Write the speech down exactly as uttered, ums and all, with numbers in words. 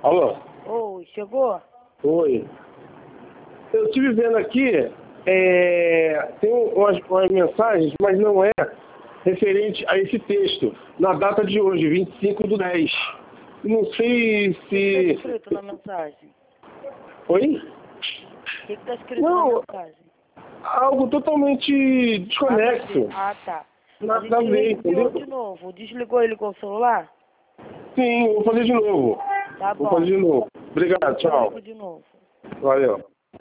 Alô? Oi, chegou? Oi. Eu estive vendo aqui, é, tem umas, umas mensagens, mas não é referente a esse texto, na data de hoje, vinte e cinco do dez. Não sei O que está se... escrito na mensagem? Oi? O que está escrito Não, na mensagem? algo totalmente desconexo. Ah, tá. A Nada gente a ver, reenviou entendeu? de novo. Desligou e ligou o celular? Sim, vou fazer de novo. Tá Vou bom. fazer de novo. Obrigado, Eu tchau. ligo de novo. Valeu.